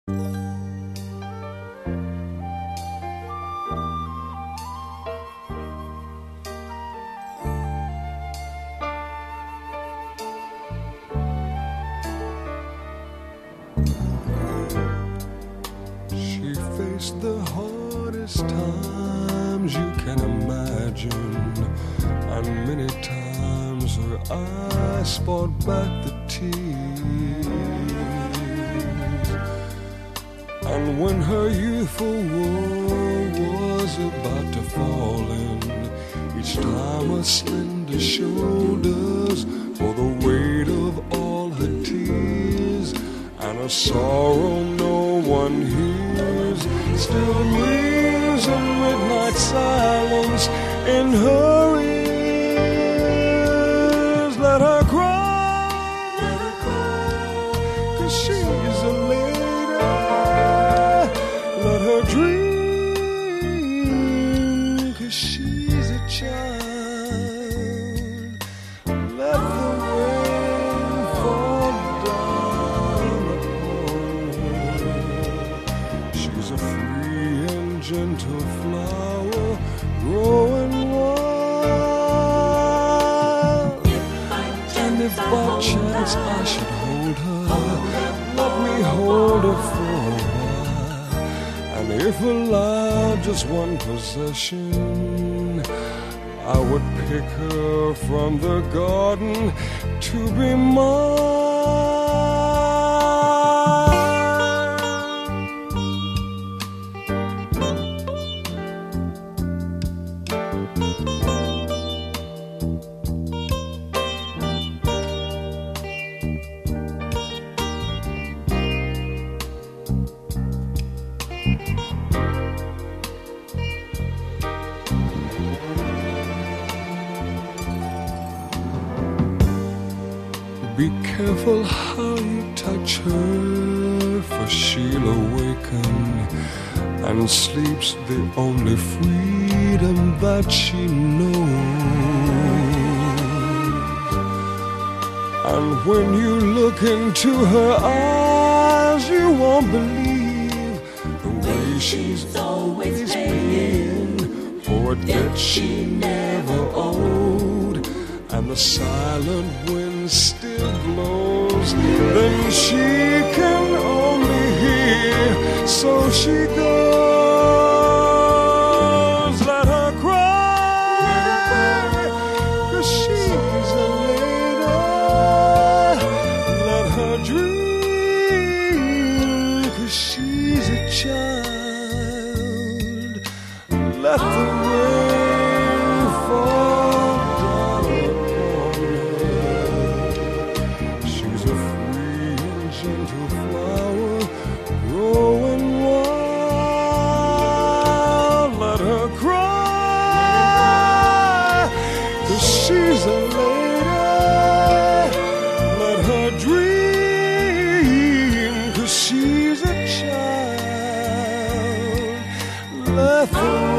She faced the hardest times you can imagine, and many times her eyes fought back the tears. And when her youthful world was about to fall in, each time her slender shoulders bore the weight of all her tears, and a sorrow no one hears still rings in midnight silence in her ears. Let her cry, 'cause she's a lady. Let her dream, 'cause she's a child. Let the rain fall down upon her. She's a free and gentle flower growing wild. And if by chance I should hold her, let me hold her for a while. And if allowed just one possession, I would pick her from the garden to be mine. Be careful how you touch her, for she'll awaken, and sleep's the only freedom that she knows. And when you look into her eyes, you won't believe the way she's always paying for a debt she never owed. And the silent wind still blows, then she can only hear, so she goes. Let her cry, 'cause she's a lady. Let her dream, 'cause she's a child. Let the rain fall down upon her. She's a free and gentle flower growing wild. Let her cry, 'cause she's a lady. Let her dream, 'cause she's a child. Let the